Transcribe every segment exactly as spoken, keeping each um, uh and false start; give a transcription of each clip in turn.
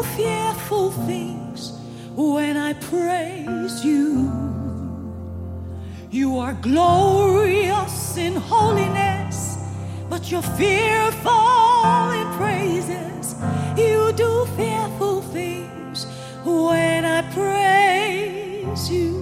fearful things when I praise you. You are glorious in holiness, but you're fearful in praises. You do fearful things when I praise you.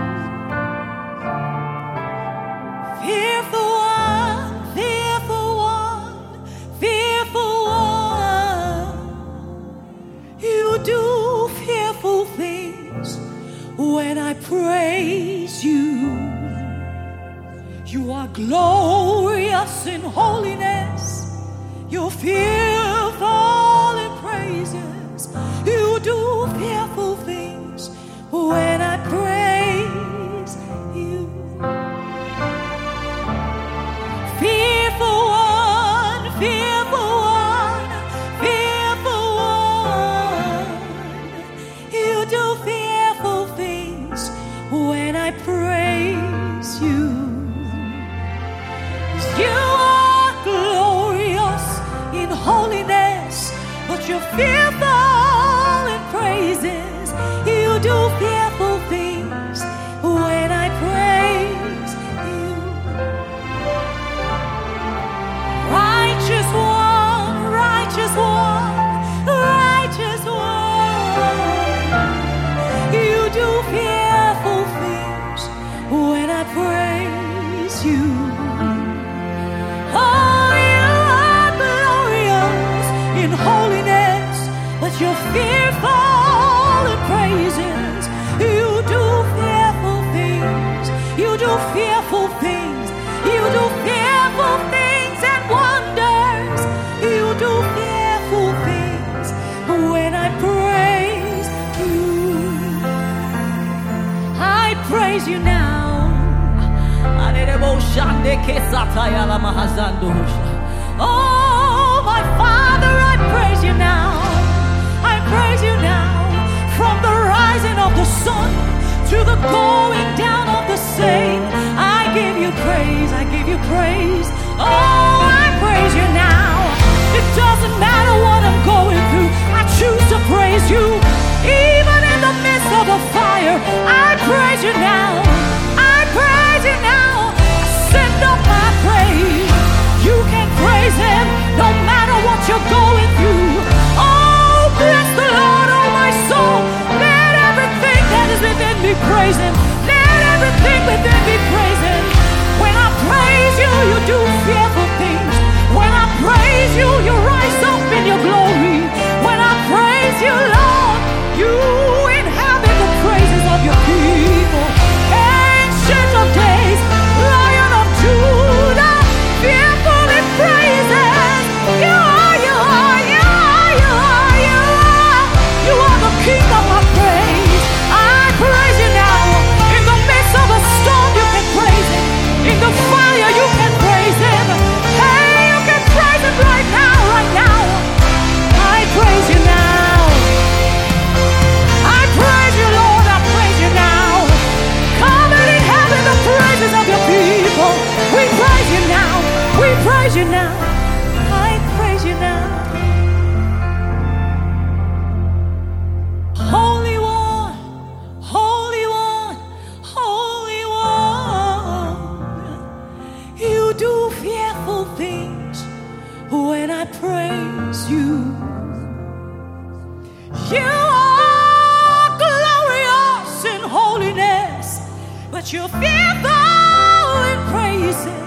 Fearful one, fearful one, fearful one. You do fearful things when I praise you. You are glorious in holiness. You're fearful in praises. You do fearful things when I praise you. Fearful one, fearful one, fearful one. You do fearful things when I praise you. You are glorious in holiness, but you're fearful in praises. You do fearful things when I praise you. Righteous one, righteous one, righteous one. You do fearful things when I praise you. You're fearful in praises. You do fearful things. You do fearful things. You do fearful things and wonders. You do fearful things when I praise you. I praise you now. Oh, my Father, I praise you now. Praise you now, from the rising of the sun to the going down of the same. I give you praise, I give you praise. Oh, I praise you now. It doesn't matter what I'm going through, I choose to praise you. Even in the midst of the fire, I praise you now. I praise you now. I send up my praise. You can praise him no matter what you're going through. Oh, bless the Lord, oh my soul. Let everything that is within me praise him. Let everything within me praise him. When I praise you, you do fearful things. When I praise you, you rise up in your glory. When I praise you, Lord, you inhabit the praises of your people. Ancient of days, Lion of Judah, fearful in praises. You are, you are, you are, you are, you are. You are the King of my praise. I praise you now. In the midst of a storm, you can praise him. In the fire, you can praise him. Hey, you can praise him right now, right now. I praise you now. I praise you, Lord. I praise you now. Come and inhabit the praises of your people. We praise you now. We praise you now. I praise you now. Holy One, Holy One, Holy One. You do fearful things when I praise you. You are glorious in holiness, but you're fearful in praises.